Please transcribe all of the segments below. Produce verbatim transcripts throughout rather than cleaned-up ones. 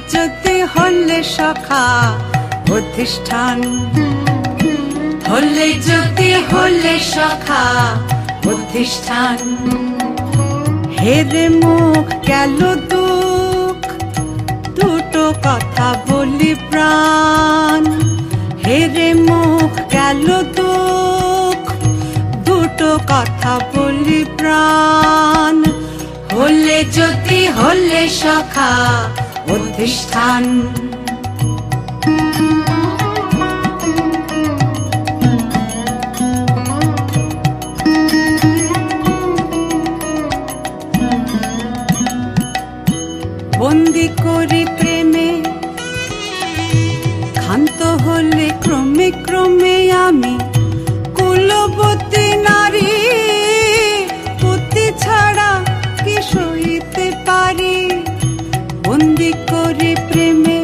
যদি হলে সখা প্রতিষ্ঠান, হলে যদি হলে সখা প্রতিষ্ঠান। হেরে মুখ গেল দুঃখ, দুটো কথা বলি প্রাণ। হেরে মুখ গেল দুঃখ, দুটো কথা বলি প্রাণ। হলে যদি হলে সখা প্রতিষ্ঠান। বন্দি করি প্রেমে ক্ষান্ত হলে ক্রমে ক্রমে আমি কুলবতী নারী। পতি ছাড়া কি সইতে পারি? বন্দি করি প্রেমে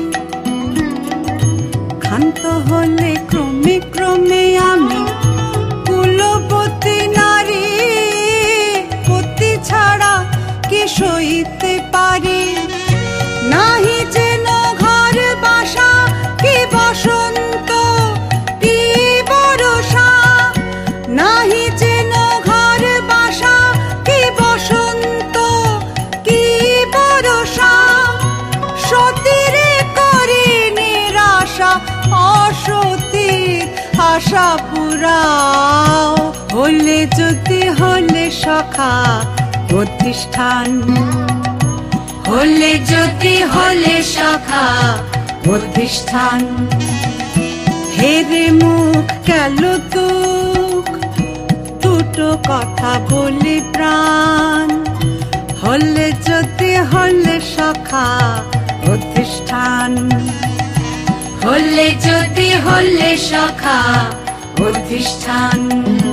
ক্ষান্ত হলে ক্রমে ক্রমে আমি কুলবতী নারী। পতি ছাড়া কি সইতে পারি? নাহি যেন ঘর বাসা কি বসন্ত কি বরষা। নাহি যেন ঘর বাসা কি বসন্ত কি বরষা। সতীরে করি নিরাশা, অসতীর আশা পুরাও। হলে যদি হলে সখা প্রতিষ্ঠান, হলে যদি হলে সখা প্রতিষ্ঠান। হেরে মুখ গেল দুঃখ, দুটো কথা বলি প্রাণ। হলে যদি হলে সখা প্রতিষ্ঠান, হলে যদি হলে সখা প্রতিষ্ঠান।